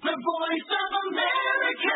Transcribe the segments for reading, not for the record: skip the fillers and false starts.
The Voice of America.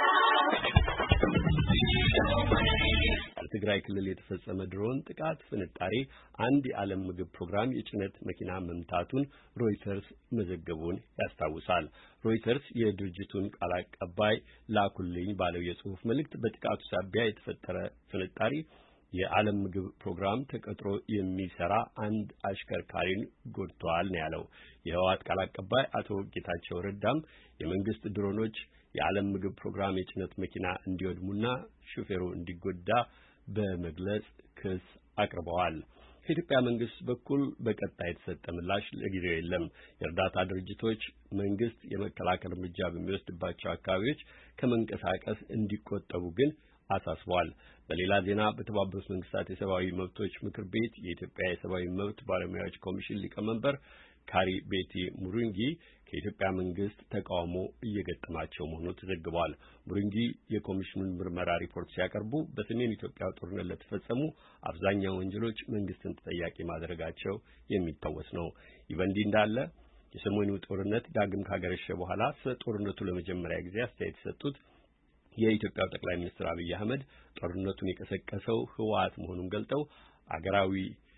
በትግራይ ክልል የተፈጸመ ድሮን ጥቃት ፍንጣሪ አንድ የዓለም ምግብ ፕሮግራም የጭነት መኪና መምታቱን ሮይተርስ መዘገቡን ያስታውሳል። ሮይተርስ የድርጅቱን ቃል አቀባይ ላኩልኝ ባለው የጽሑፍ መልእክት በጥቃቱ ሳቢያ የተፈጠረ ፍንጣሪ የዓለም ምግብ ፕሮግራም ተቀጥሮ የሚሰራ አንድ አሽከርካሪን ጎድቷል ነው ያለው። የህወሓት ቃል አቀባይ አቶ ጌታቸው ረዳም የመንግስት ድሮኖች የዓለም ምግብ ፕሮግራም የጭነት መኪና እንዲወድሙና ሹፌሩ እንዲጎዳ በመግለጽ ክስ አቅርበዋል። ከኢትዮጵያ መንግስት በኩል በቀጣይ የተሰጠ ምላሽ ለጊዜው የለም። የእርዳታ ድርጅቶች መንግስት የመከላከል እርምጃ በሚወስድባቸው አካባቢዎች ከመንቀሳቀስ እንዲቆጠቡ ግን አሳስቧል። በሌላ ዜና በተባበሩት መንግስታት የሰብአዊ መብቶች ምክር ቤት የኢትዮጵያ የሰብአዊ መብት ባለሙያዎች ኮሚሽን ሊቀመንበር ካሪ ቤቲ ሙሩንጊ ከኢትዮጵያ መንግስት ተቃውሞ እየገጠማቸው መሆኑ ተዘግቧል። ሙሩንጊ የኮሚሽኑን ምርመራ ሪፖርት ሲያቀርቡ በሰሜን ኢትዮጵያ ጦርነት ለተፈጸሙ አብዛኛው ወንጀሎች መንግስትን ተጠያቂ ማድረጋቸው የሚታወስ ነው። ይህ በእንዲህ እንዳለ የሰሜኑ ጦርነት ዳግም ካገረሸ በኋላ ስለ ጦርነቱ ለመጀመሪያ ጊዜ አስተያየት የሰጡት የኢትዮጵያው ጠቅላይ ሚኒስትር አብይ አህመድ ጦርነቱን የቀሰቀሰው ህወሓት መሆኑን ገልጠው አገራዊ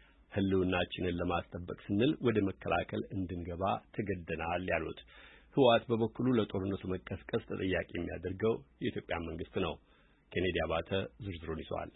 ህልውናችንን ለማስጠበቅ ስንል ወደ መከላከል እንድንገባ ተገደናል ያሉት ህወሓት በበኩሉ ለጦርነቱ መቀስቀስ ተጠያቂ የሚያደርገው የኢትዮጵያ መንግስት ነው። ኬኔዲ አባተ ዝርዝሩን ይዟል።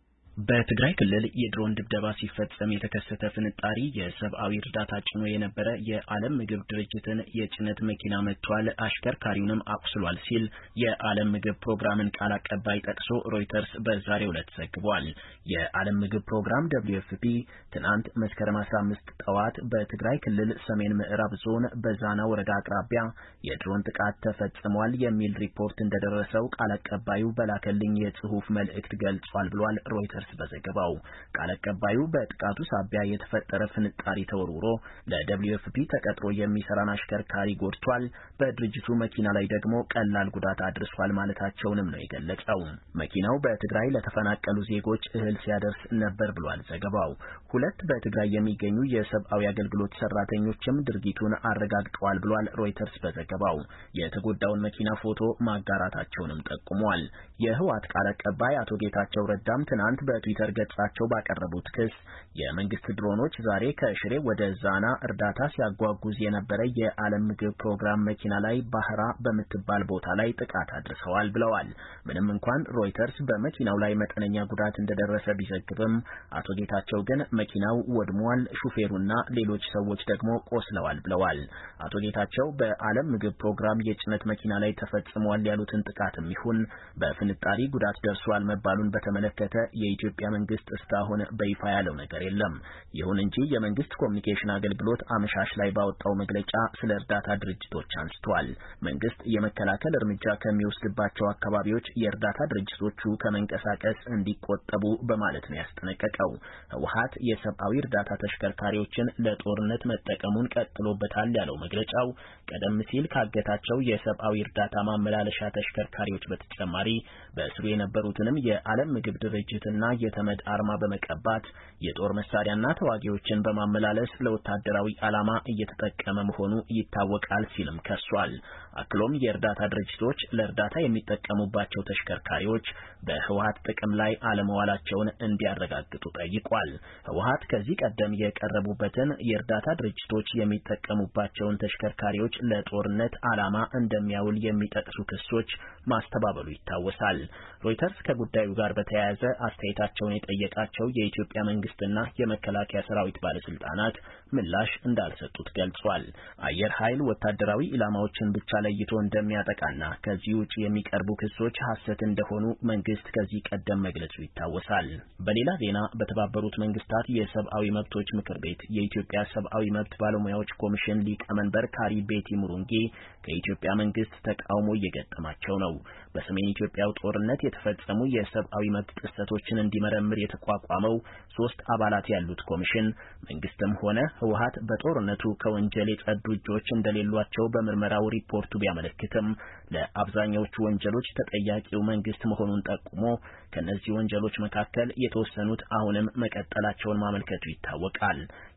በትግራይ ክልል የድሮን ድብደባ ሲፈጸም የተከሰተ ፍንጣሪ የሰብአዊ እርዳታ ጭኖ የነበረ የዓለም ምግብ ድርጅትን የጭነት መኪና መጥቷል፣ አሽከርካሪውንም አቁስሏል ሲል የዓለም ምግብ ፕሮግራምን ቃል አቀባይ ጠቅሶ ሮይተርስ በዛሬው ዕለት ዘግቧል። የዓለም ምግብ ፕሮግራም WFP ትናንት መስከረም 15 ጠዋት በትግራይ ክልል ሰሜን ምዕራብ ዞን በዛና ወረዳ አቅራቢያ የድሮን ጥቃት ተፈጽሟል የሚል ሪፖርት እንደደረሰው ቃል አቀባዩ በላከልኝ የጽሑፍ መልእክት ገልጿል ብሏል ሮይተርስ በዘገባው። ቃል አቀባዩ በጥቃቱ ሳቢያ የተፈጠረ ፍንጣሪ ተወርውሮ ለWFP ተቀጥሮ የሚሰራን አሽከርካሪ ጎድቷል፣ በድርጅቱ መኪና ላይ ደግሞ ቀላል ጉዳት አድርሷል ማለታቸውንም ነው የገለጸው። መኪናው በትግራይ ለተፈናቀሉ ዜጎች እህል ሲያደርስ ነበር ብሏል ዘገባው። ሁለት በትግራይ የሚገኙ የሰብአዊ አገልግሎት ሰራተኞችም ድርጊቱን አረጋግጠዋል ብሏል ሮይተርስ በዘገባው። የተጎዳውን መኪና ፎቶ ማጋራታቸውንም ጠቁሟል። የህወሓት ቃል አቀባይ አቶ ጌታቸው ረዳም ትናንት በትዊተር ገጻቸው ባቀረቡት ክስ የመንግስት ድሮኖች ዛሬ ከሽሬ ወደ ዛና እርዳታ ሲያጓጉዝ የነበረ የዓለም ምግብ ፕሮግራም መኪና ላይ ባህራ በምትባል ቦታ ላይ ጥቃት አድርሰዋል ብለዋል። ምንም እንኳን ሮይተርስ በመኪናው ላይ መጠነኛ ጉዳት እንደደረሰ ቢዘግብም አቶ ጌታቸው ግን መኪናው ወድሟል፣ ሹፌሩና ሌሎች ሰዎች ደግሞ ቆስለዋል ብለዋል። አቶ ጌታቸው በዓለም ምግብ ፕሮግራም የጭነት መኪና ላይ ተፈጽሟል ያሉትን ጥቃትም ይሁን በፍንጣሪ ጉዳት ደርሷል መባሉን በተመለከተ የኢትዮጵያ መንግስት እስካሁን በይፋ ያለው ነገር የለም። ይሁን እንጂ የመንግስት ኮሚኒኬሽን አገልግሎት አመሻሽ ላይ ባወጣው መግለጫ ስለ እርዳታ ድርጅቶች አንስቷል። መንግስት የመከላከል እርምጃ ከሚወስድባቸው አካባቢዎች የእርዳታ ድርጅቶቹ ከመንቀሳቀስ እንዲቆጠቡ በማለት ነው ያስጠነቀቀው። ህወሓት የሰብአዊ እርዳታ ተሽከርካሪዎችን ለጦርነት መጠቀሙን ቀጥሎበታል ያለው መግለጫው ቀደም ሲል ካገታቸው የሰብአዊ እርዳታ ማመላለሻ ተሽከርካሪዎች በተጨማሪ በእስሩ የነበሩትንም የዓለም ምግብ ድርጅትና የተመድ አርማ በመቀባት የጦር መሳሪያና ተዋጊዎችን በማመላለስ ለወታደራዊ ዓላማ እየተጠቀመ መሆኑ ይታወቃል ሲልም ከሷል። አክሎም የእርዳታ ድርጅቶች ለእርዳታ የሚጠቀሙባቸው ተሽከርካሪዎች በህወሓት ጥቅም ላይ አለመዋላቸውን እንዲያረጋግጡ ጠይቋል። ህወሓት ከዚህ ቀደም የቀረቡበትን የእርዳታ ድርጅቶች የሚጠቀሙባቸውን ተሽከርካሪዎች ለጦርነት ዓላማ እንደሚያውል የሚጠቅሱ ክሶች ማስተባበሉ ይታወሳል። ሮይተርስ ከጉዳዩ ጋር በተያያዘ አስተያየታቸውን የጠየቃቸው የኢትዮጵያ መንግስትና የመከላከያ ሰራዊት ባለስልጣናት ምላሽ እንዳልሰጡት ገልጿል። አየር ኃይል ወታደራዊ ኢላማዎችን ብቻ ለይቶ እንደሚያጠቃና ከዚህ ውጭ የሚቀርቡ ክሶች ሐሰት እንደሆኑ መንግስት ከዚህ ቀደም መግለጹ ይታወሳል። በሌላ ዜና በተባበሩት መንግስታት የሰብአዊ መብቶች ምክር ቤት የኢትዮጵያ ሰብአዊ መብት ባለሙያዎች ኮሚሽን ሊቀመንበር ካሪ ቤቲ ሙሩንጊ ከኢትዮጵያ መንግስት ተቃውሞ እየገጠማቸው ነው። በሰሜን ኢትዮጵያው ጦርነት የተፈጸሙ የሰብአዊ መብት ጥሰቶችን እንዲመረምር የተቋቋመው 3 አባላት ያሉት ኮሚሽን መንግስትም ሆነ ህወሓት በጦርነቱ ከወንጀል የጸዱ እጆች እንደሌሏቸው በምርመራው ሪፖርቱ ቢያመለክትም ለአብዛኛዎቹ ወንጀሎች ተጠያቂው መንግስት መሆኑን ጠቁሞ ከነዚህ ወንጀሎች መካከል የተወሰኑት አሁንም መቀጠላቸውን ማመልከቱ ይታወቃል።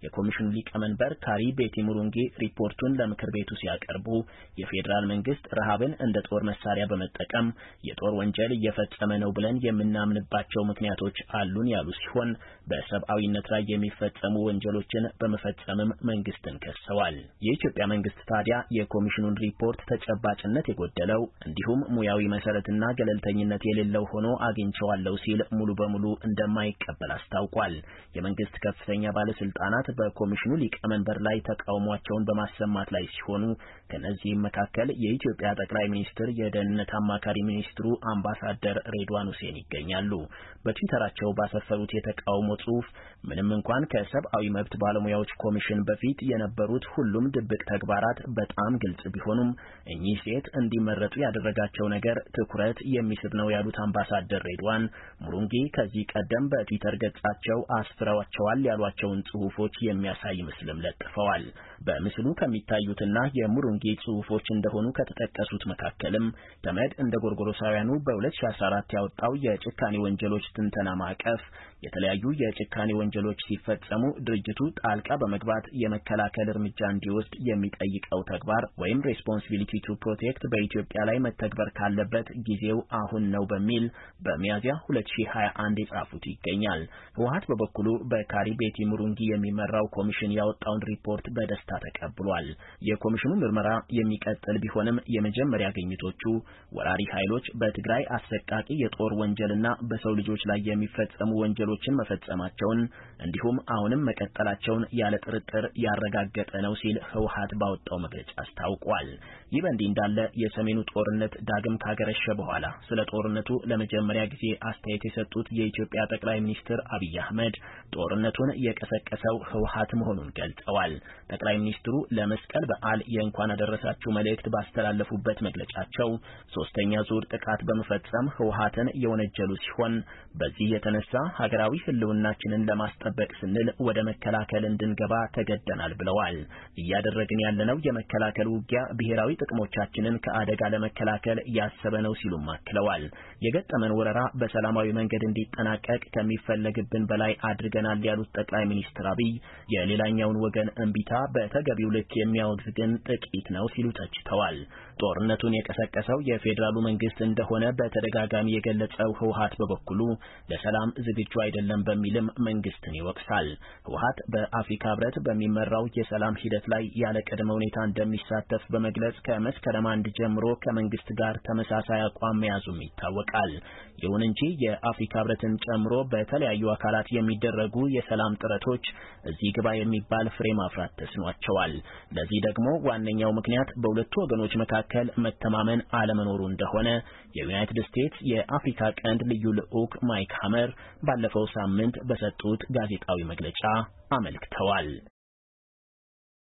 የኮሚሽኑ ሊቀመንበር ካሪ ቤቲ ሙሩንጊ ሪፖርቱን ለምክር ቤቱ ሲያቀርቡ የፌዴራል መንግስት ረሃብን እንደ ጦር መሳሪያ በመጠቀም የጦር ወንጀል እየፈጸመ ነው ብለን የምናምንባቸው ምክንያቶች አሉን ያሉ ሲሆን በሰብአዊነት ላይ የሚፈጸሙ ወንጀሎችን በመፈጸምም መንግስትን ከሰዋል። የኢትዮጵያ መንግስት ታዲያ የኮሚሽኑን ሪፖርት ተጨባጭነት የጎደለው እንዲሁም ሙያዊ መሰረትና ገለልተኝነት የሌለው ሆኖ አግኝቼዋለሁ ሲል ሙሉ በሙሉ እንደማይቀበል አስታውቋል። የመንግስት ከፍተኛ ባለስልጣናት በኮሚሽኑ ሊቀመንበር ላይ ተቃውሟቸውን በማሰማት ላይ ሲሆኑ ከነዚህም መካከል የኢትዮጵያ ጠቅላይ ሚኒስትር የደህንነት አማካሪ ሚኒስትሩ አምባሳደር ሬድዋን ሁሴን ይገኛሉ። በትዊተራቸው ባሰፈሩት የተቃውሞ ጽሑፍ ምንም እንኳን ከሰብአዊ መብት ባለሙያዎች ኮሚሽን በፊት የነበሩት ሁሉም ድብቅ ተግባራት በጣም ግልጽ ቢሆኑም እኚህ ሴት እንዲመረጡ ያደረጋቸው ነገር ትኩረት የሚስብ ነው ያሉት አምባሳደር ሬድዋን ሙሩንጊ ከዚህ ቀደም በትዊተር ገጻቸው አስፍረዋቸዋል ያሏቸውን ጽሑፎች የሚያሳይ ምስልም ለጥፈዋል። በምስሉ ከሚታዩትና የሙሩንጊ ጽሑፎች እንደሆኑ ከተጠቀሱት መካከልም ተመድ እንደ ጎርጎሮሳውያኑ በ2014 ያወጣው የጭካኔ ወንጀሎች ትንተና ማዕቀፍ የተለያዩ የጭካኔ ወንጀሎች ሲፈጸሙ ድርጅቱ ጣልቃ በመግባት የመከላከል እርምጃ እንዲወስድ የሚጠይቀው ተግባር ወይም ሬስፖንሲቢሊቲ ቱ ፕሮቴክት በኢትዮጵያ ላይ መተግበር ካለበት ጊዜው አሁን ነው በሚል በሚያዝያ 2021 የጻፉት ይገኛል። ህወሓት በበኩሉ በካሪ ቤቲ ሙሩንጊ የሚመራው ኮሚሽን ያወጣውን ሪፖርት በደስታ ተቀብሏል። የኮሚሽኑ ምርመራ የሚቀጥል ቢሆንም የመጀመሪያ ግኝቶቹ ወራሪ ኃይሎች በትግራይ አሰቃቂ የጦር ወንጀልና በሰው ልጆች ላይ የሚፈጸሙ ወንጀሎችን መፈጸማቸውን እንዲሁም አሁንም መቀጠላቸውን ያለ ጥርጥር ያረጋገጠ ነው ሲል ህወሓት ባወጣው መግለጫ አስታውቋል። ይህ በእንዲህ እንዳለ የሰሜኑ ጦርነት ዳግም ካገረሸ በኋላ ስለ ጦርነቱ ለመጀመሪያ ጊዜ አስተያየት የሰጡት የኢትዮጵያ ጠቅላይ ሚኒስትር አብይ አህመድ ጦርነቱን የቀሰቀሰው ህወሓት መሆኑን ገልጸዋል። ጠቅላይ ሚኒስትሩ ለመስቀል በዓል የእንኳን አደረሳችሁ መልእክት ባስተላለፉበት መግለጫቸው ሶስተኛ ዙር ጥቃት በመፈጸም ህወሓትን የወነጀሉ ሲሆን በዚህ የተነሳ ሀገራዊ ህልውናችንን ለማስጠበቅ ስንል ወደ መከላከል እንድንገባ ተገደናል ብለዋል። እያደረግን ያለነው የመከላከል ውጊያ ብሔራዊ ጥቅሞቻችንን ከአደጋ ለመከላከል ያሰበ ነው ሲሉም አክለዋል። የገጠመን ወረራ በሰላማዊ መንገድ እንዲጠናቀቅ ከሚፈለግብን በላይ አድርገናል ያሉት ጠቅላይ ሚኒስትር አብይ የሌላኛውን ወገን እንቢታ በተገቢው ልክ የሚያወግዝ ግን ጥቂት ነው ሲሉ ተችተዋል። ጦርነቱን የቀሰቀሰው የፌዴራሉ መንግስት እንደሆነ በተደጋጋሚ የገለጸው ህወሓት በበኩሉ ለሰላም ዝግጁ አይደለም በሚልም መንግስትን ይወቅሳል። ህወሓት በአፍሪካ ህብረት በሚመራው የሰላም ሂደት ላይ ያለ ቅድመ ሁኔታ እንደሚሳተፍ በመግለጽ ከመስከረም 1 ጀምሮ ከመንግስት ጋር ተመሳሳይ አቋም መያዙም ይታወቃል። ይሁን እንጂ የአፍሪካ ህብረትን ጨምሮ በተለያዩ አካላት የሚደረጉ የሰላም ጥረቶች እዚህ ግባ የሚባል ፍሬ ማፍራት ተስኗቸዋል። ለዚህ ደግሞ ዋነኛው ምክንያት በሁለቱ ወገኖች መካከል መተማመን አለመኖሩ እንደሆነ የዩናይትድ ስቴትስ የአፍሪካ ቀንድ ልዩ ልዑክ ማይክ ሀመር ባለፈው ሳምንት በሰጡት ጋዜጣዊ መግለጫ አመልክተዋል።